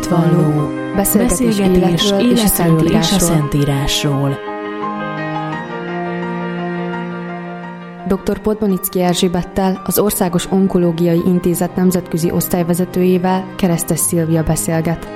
Hitvalló. Beszélgetés életről és a Szentírásról. Dr. Podmanicki Erzsébettel, az Országos Onkológiai Intézet nemzetközi osztályvezetőjével, Keresztes Szilvia beszélget.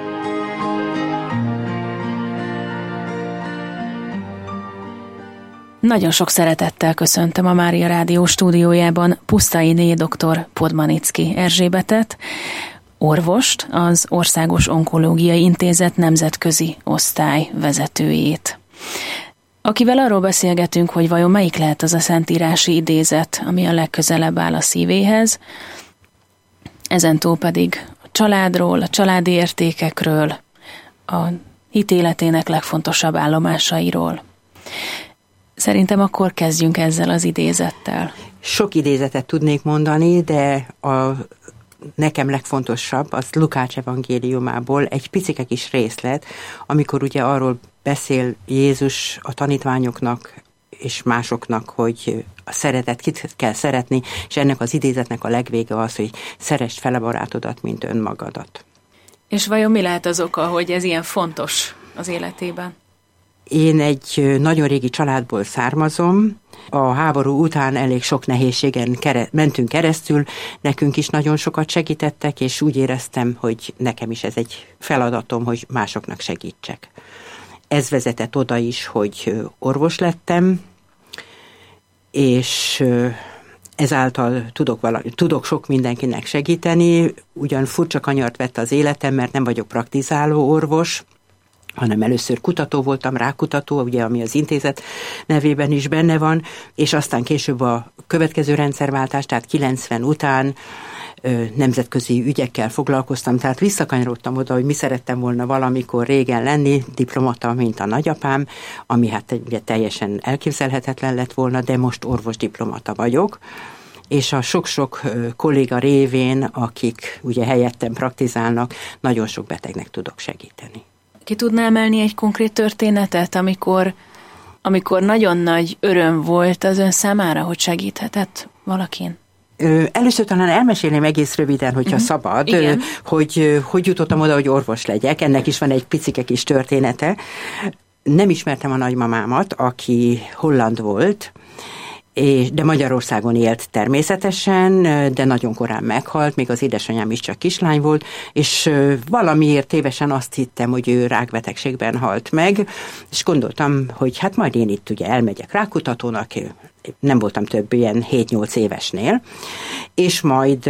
Nagyon sok szeretettel köszöntöm a Mária Rádió stúdiójában Pusztainé dr. Podmanicki Erzsébetet, orvost, az Országos Onkológiai Intézet nemzetközi osztály vezetőjét, akivel arról beszélgetünk, hogy vajon melyik lehet az a szentírási idézet, ami a legközelebb áll a szívéhez, ezentúl pedig a családról, a családi értékekről, a hitéletének legfontosabb állomásairól. Szerintem akkor kezdjünk ezzel az idézettel. Sok idézetet tudnék mondani, de a nekem legfontosabb az Lukács evangéliumából egy picike kis részlet, amikor ugye arról beszél Jézus a tanítványoknak és másoknak, hogy a szeretet, kit kell szeretni, és ennek az idézetnek a legvége az, hogy szeresd fel a barátodat, mint önmagadat. És vajon mi lehet az oka, hogy ez ilyen fontos az életében? Én egy nagyon régi családból származom. A háború után elég sok nehézségen mentünk keresztül, nekünk is nagyon sokat segítettek, és úgy éreztem, hogy nekem is ez egy feladatom, hogy másoknak segítsek. Ez vezetett oda is, hogy orvos lettem, és ezáltal tudok sok mindenkinek segíteni. Ugyan furcsa kanyart vett az életem, mert nem vagyok praktizáló orvos, hanem először kutató voltam, rákutató, ugye, ami az intézet nevében is benne van, és aztán később a következő rendszerváltás, tehát 90 után nemzetközi ügyekkel foglalkoztam, tehát visszakanyarodtam oda, hogy mi szerettem volna valamikor régen lenni, diplomata, mint a nagyapám, ami hát ugye teljesen elképzelhetetlen lett volna, de most orvosdiplomata vagyok, és a sok-sok kolléga révén, akik ugye helyettem praktizálnak, nagyon sok betegnek tudok segíteni. Ki tudná emelni egy konkrét történetet, amikor nagyon nagy öröm volt az ön számára, hogy segíthetett valakin? Először talán elmesélném egész röviden, hogyha szabad, hogy jutottam oda, hogy orvos legyek. Ennek is van egy picike kis története. Nem ismertem a nagymamámat, aki holland volt, de Magyarországon élt természetesen, de nagyon korán meghalt, még az édesanyám is csak kislány volt, és valamiért tévesen azt hittem, hogy ő rákbetegségben halt meg, és gondoltam, hogy hát majd én itt ugye elmegyek rákutatónak, nem voltam több ilyen 7-8 évesnél, és majd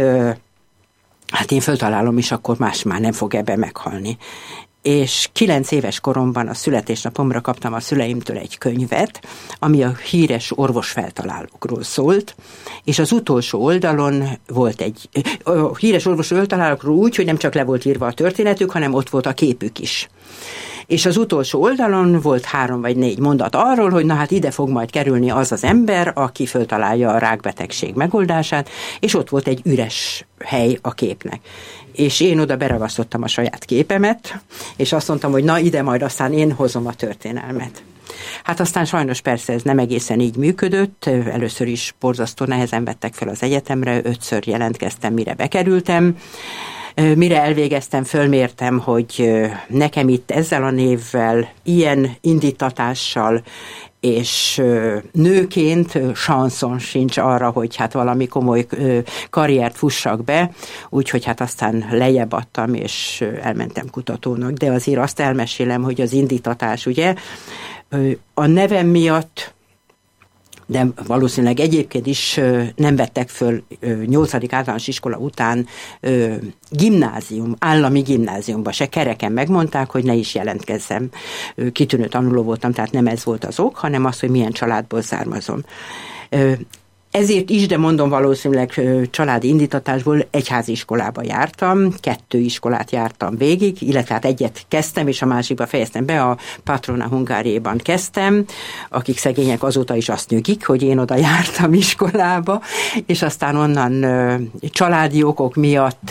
hát én föltalálom, és akkor más már nem fog ebben meghalni. És 9 éves koromban a születésnapomra kaptam a szüleimtől egy könyvet, ami a híres orvosfeltalálókról szólt, és az utolsó oldalon volt a híres orvosfeltalálókról úgy, hogy nem csak le volt írva a történetük, hanem ott volt a képük is. És az utolsó oldalon volt 3 vagy 4 mondat arról, hogy na hát ide fog majd kerülni az az ember, aki föltalálja a rákbetegség megoldását, és ott volt egy üres hely a képnek. És én oda beragasztottam a saját képemet, és azt mondtam, hogy na ide majd aztán én hozom a történelmet. Hát aztán sajnos persze ez nem egészen így működött, először is borzasztó nehezen vettek fel az egyetemre, 5-ször jelentkeztem, mire bekerültem. Mire elvégeztem, fölmértem, hogy nekem itt ezzel a névvel, ilyen indítatással, és nőként sanszon sincs arra, hogy hát valami komoly karriert fussak be, úgyhogy hát aztán lejjebb adtam, és elmentem kutatónak. De azért azt elmesélem, hogy az indítatás, ugye, a nevem miatt, de valószínűleg egyébként is nem vettek föl 8. általános iskola után állami gimnáziumba, se kereken megmondták, hogy ne is jelentkezzem. Kitűnő tanuló voltam, tehát nem ez volt az ok, hanem az, hogy milyen családból származom. Ezért is, de mondom valószínűleg családi indítatásból egyházi iskolába jártam, 2 iskolát jártam végig, illetve hát egyet kezdtem, és a másikba fejeztem be, a Patrona Hungáriában kezdtem, akik szegények azóta is azt nyögik, hogy én oda jártam iskolába, és aztán onnan családi okok miatt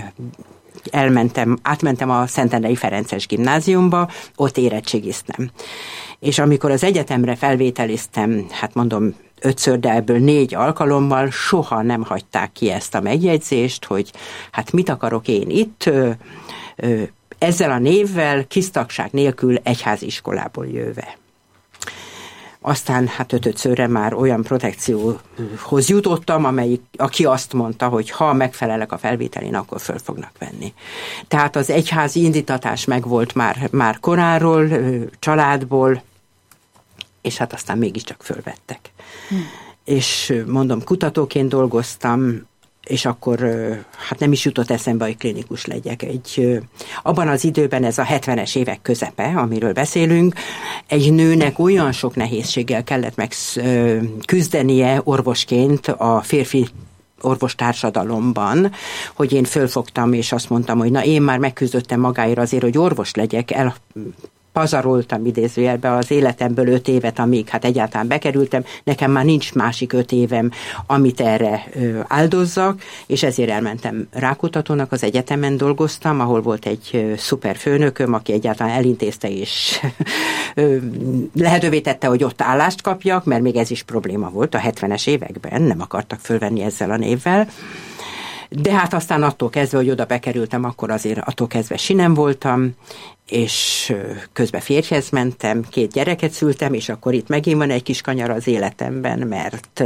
átmentem a Szentendrei Ferences gimnáziumba, ott érettségiztem. És amikor az egyetemre felvételiztem, hát mondom, 5-ször, de ebből 4 alkalommal soha nem hagyták ki ezt a megjegyzést, hogy hát mit akarok én itt, ezzel a névvel, kisztagság nélkül egyházi iskolából jöve. Aztán hát ötödszörre már olyan protekcióhoz jutottam, aki azt mondta, hogy ha megfelelek a felvételén, akkor föl fognak venni. Tehát az egyházi indítatás megvolt már koráról, családból, és hát aztán mégiscsak fölvettek. És mondom, kutatóként dolgoztam, és akkor hát nem is jutott eszembe, hogy klinikus legyek. Abban az időben, ez a 70-es évek közepe, amiről beszélünk, egy nőnek olyan sok nehézséggel kellett megküzdenie orvosként a férfi orvostársadalomban, hogy én fölfogtam, és azt mondtam, hogy na én már megküzdöttem magáért azért, hogy orvos legyek, pazaroltam idézőjelbe az életemből 5 évet, amíg hát egyáltalán bekerültem, nekem már nincs másik 5 évem, amit erre áldozzak, és ezért elmentem rákutatónak, az egyetemen dolgoztam, ahol volt egy szuper főnököm, aki egyáltalán elintézte, és lehetővé tette, hogy ott állást kapjak, mert még ez is probléma volt a 70-es években, nem akartak fölvenni ezzel a névvel. De hát aztán attól kezdve, hogy oda bekerültem, akkor azért attól kezdve sinem voltam, és közben férjhez mentem, 2 gyereket szültem, és akkor itt megint van egy kis kanyar az életemben, mert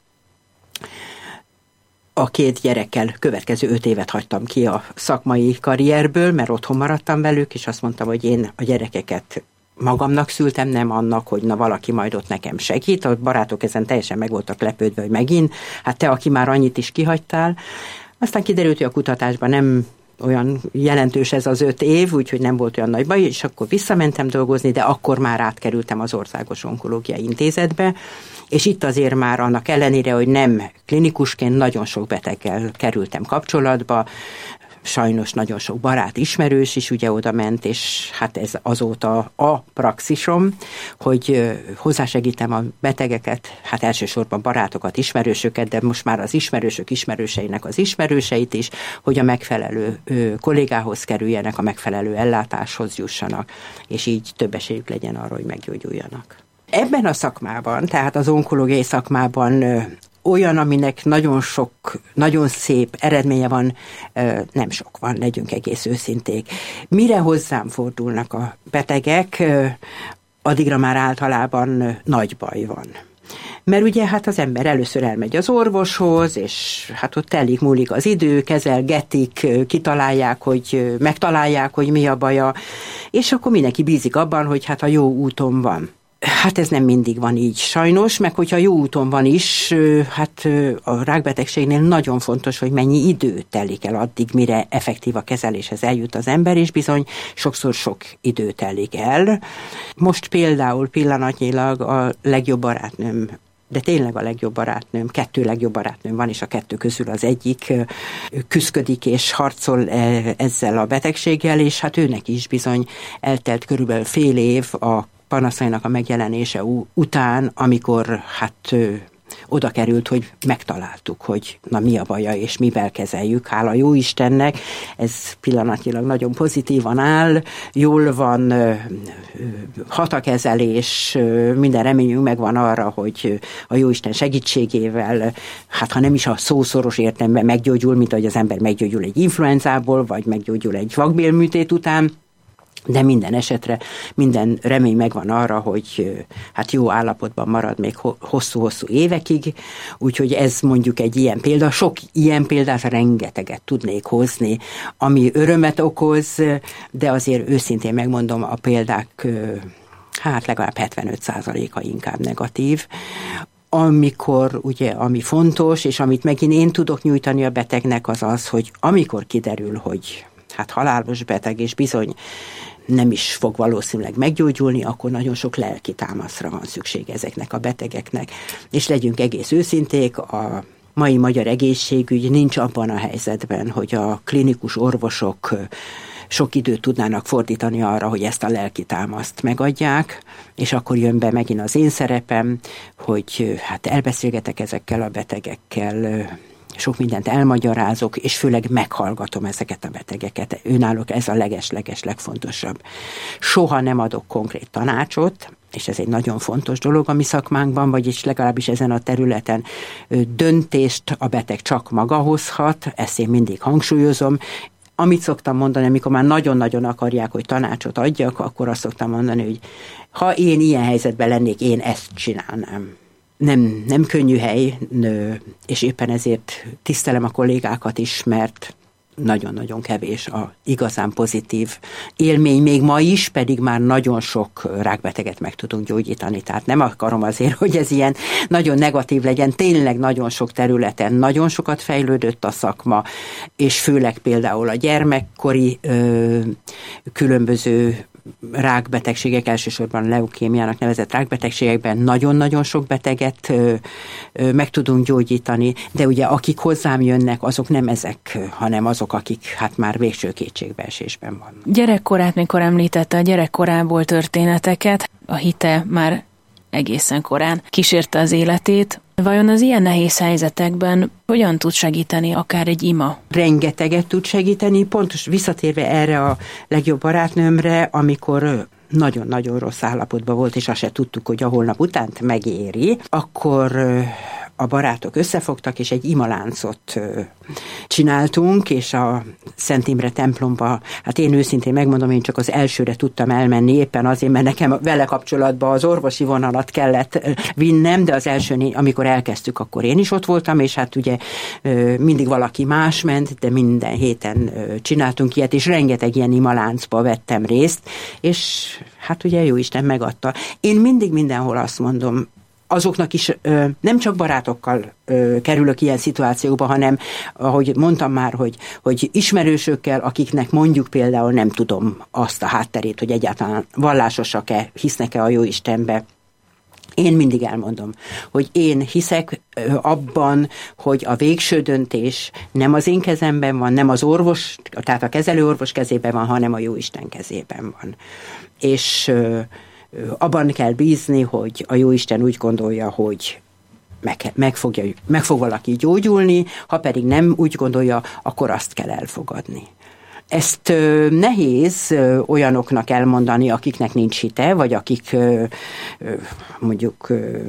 a 2 gyerekkel következő 5 évet hagytam ki a szakmai karrierből, mert otthon maradtam velük, és azt mondtam, hogy én a gyerekeket magamnak szültem, nem annak, hogy na valaki majd ott nekem segít. A barátok ezen teljesen meg voltak lepődve, hogy megint, hát te, aki már annyit is kihagytál. Aztán kiderült, hogy a kutatásban nem olyan jelentős ez az 5 év, úgyhogy nem volt olyan nagy baj, és akkor visszamentem dolgozni, de akkor már átkerültem az Országos Onkológiai Intézetbe, és itt azért már annak ellenére, hogy nem klinikusként nagyon sok beteggel kerültem kapcsolatba, sajnos nagyon sok barát, ismerős is ugye oda ment, és hát ez azóta a praxisom, hogy hozzásegítem a betegeket, hát elsősorban barátokat, ismerősöket, de most már az ismerősök ismerőseinek az ismerőseit is, hogy a megfelelő kollégához kerüljenek, a megfelelő ellátáshoz jussanak, és így több esélyük legyen arra, hogy meggyógyuljanak. Ebben a szakmában, tehát az onkológiai szakmában olyan, aminek nagyon sok, nagyon szép eredménye van, nem sok van, legyünk egész őszinték. Mire hozzám fordulnak a betegek, addigra már általában nagy baj van. Mert ugye hát az ember először elmegy az orvoshoz, és hát ott telik, múlik az idő, kezelgetik, megtalálják, hogy mi a baja, és akkor mindenki bízik abban, hogy hát a jó úton van. Hát ez nem mindig van így sajnos, meg hogyha jó úton van is, hát a rákbetegségnél nagyon fontos, hogy mennyi idő telik el addig, mire effektív a kezeléshez eljut az ember, és bizony sokszor sok idő telik el. Most például pillanatnyilag a legjobb barátnőm, de tényleg a legjobb barátnőm, 2 legjobb barátnőm van, és a 2 közül az egyik küszködik és harcol ezzel a betegséggel, és hát őnek is bizony eltelt körülbelül fél év a panaszainak a megjelenése után, amikor hát oda került, hogy megtaláltuk, hogy na mi a baja, és mivel kezeljük, hála jó Istennek, ez pillanatnyilag nagyon pozitívan áll, jól van, hat a kezelés, minden reményünk megvan arra, hogy a jó Isten segítségével, hát ha nem is a szószoros értelemben meggyógyul, mint ahogy az ember meggyógyul egy influenzából, vagy meggyógyul egy vakbélműtét után, de minden esetre minden remény megvan arra, hogy hát jó állapotban marad még hosszú-hosszú évekig, úgyhogy ez mondjuk egy ilyen példa. Sok ilyen példát rengeteget tudnék hozni, ami örömet okoz, de azért őszintén megmondom, a példák hát legalább 75%-a inkább negatív. Amikor ugye, ami fontos, és amit megint én tudok nyújtani a betegnek, az az, hogy amikor kiderül, hogy hát halálos beteg, és bizony nem is fog valószínűleg meggyógyulni, akkor nagyon sok lelki támaszra van szükség ezeknek a betegeknek. És legyünk egész őszinték, a mai magyar egészségügy nincs abban a helyzetben, hogy a klinikus orvosok sok időt tudnának fordítani arra, hogy ezt a lelki támaszt megadják, és akkor jön be megint az én szerepem, hogy hát elbeszélgetek ezekkel a betegekkel, sok mindent elmagyarázok, és főleg meghallgatom ezeket a betegeket. Önállók, ez a leges legfontosabb. Soha nem adok konkrét tanácsot, és ez egy nagyon fontos dolog a mi szakmánkban, vagyis legalábbis ezen a területen döntést a beteg csak maga hozhat, ezt én mindig hangsúlyozom, Amit szoktam mondani, amikor már nagyon-nagyon akarják, hogy tanácsot adjak, akkor azt szoktam mondani, hogy ha én ilyen helyzetben lennék, én ezt csinálnám. Nem könnyű hely, és éppen ezért tisztelem a kollégákat is, mert nagyon-nagyon kevés a igazán pozitív élmény, még ma is, pedig már nagyon sok rákbeteget meg tudunk gyógyítani, tehát nem akarom azért, hogy ez ilyen nagyon negatív legyen, tényleg nagyon sok területen nagyon sokat fejlődött a szakma, és főleg például a gyermekkori különböző rákbetegségek, elsősorban leukémiának nevezett rákbetegségekben nagyon-nagyon sok beteget meg tudunk gyógyítani, de ugye akik hozzám jönnek, azok nem ezek, hanem azok, akik hát már végső kétségbeesésben vannak. Gyerekkorát, mikor említette a gyerekkorából történeteket, a hite már egészen korán kísérte az életét. Vajon az ilyen nehéz helyzetekben hogyan tud segíteni akár egy ima? Rengeteget tud segíteni, pontos visszatérve erre a legjobb barátnőmre, amikor nagyon-nagyon rossz állapotban volt, és azt se tudtuk, hogy a holnap utánt megéri, akkor a barátok összefogtak, és egy imaláncot csináltunk, és a Szent Imre templomba, hát én őszintén megmondom, én csak az elsőre tudtam elmenni, éppen azért, mert nekem vele kapcsolatban az orvosi vonalat kellett vinnem, de az elsőn, amikor elkezdtük, akkor én is ott voltam, és hát ugye mindig valaki más ment, de minden héten csináltunk ilyet, és rengeteg ilyen imaláncba vettem részt, és hát ugye Jóisten megadta. Én mindig mindenhol azt mondom, azoknak is nem csak barátokkal kerülök ilyen szituációba, hanem, ahogy mondtam már, hogy ismerősökkel, akiknek mondjuk például nem tudom azt a hátterét, hogy egyáltalán vallásosak-e, hisznek-e a Jóistenbe. Én mindig elmondom, hogy én hiszek abban, hogy a végső döntés nem az én kezemben van, nem az orvos, tehát a kezelőorvos kezében van, hanem a Jóisten kezében van. És abban kell bízni, hogy a Jóisten úgy gondolja, hogy meg fog valaki gyógyulni, ha pedig nem úgy gondolja, akkor azt kell elfogadni. Ezt nehéz olyanoknak elmondani, akiknek nincs hite, vagy akik mondjuk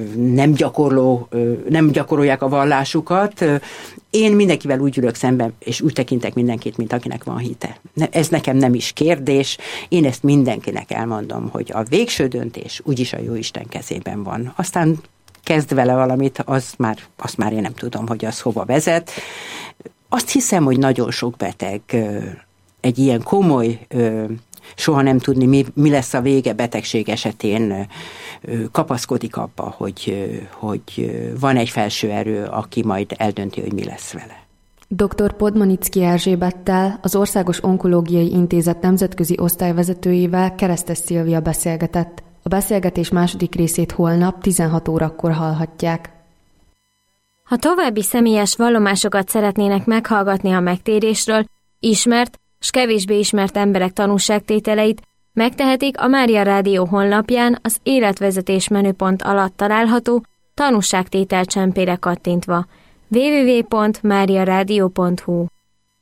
nem gyakorolják a vallásukat. Én mindenkivel úgy ülök szemben, és úgy tekintek mindenkit, mint akinek van hite. Ez nekem nem is kérdés. Én ezt mindenkinek elmondom, hogy a végső döntés úgyis a Jóisten kezében van. Aztán kezd vele valamit, azt már én nem tudom, hogy az hova vezet. Azt hiszem, hogy nagyon sok beteg egy ilyen komoly, soha nem tudni, mi lesz a vége betegség esetén, kapaszkodik abba, hogy van egy felső erő, aki majd eldönti, hogy mi lesz vele. Dr. Podmanicki Erzsébettel, az Országos Onkológiai Intézet nemzetközi osztályvezetőjével Keresztes Szilvia beszélgetett. A beszélgetés második részét holnap 16 órakor hallhatják. Ha további személyes vallomásokat szeretnének meghallgatni a megtérésről, ismert s kevésbé ismert emberek tanúságtételeit, megtehetik a Mária Rádió honlapján az életvezetés menüpont alatt található tanúságtétel csempére kattintva. www.mariaradio.hu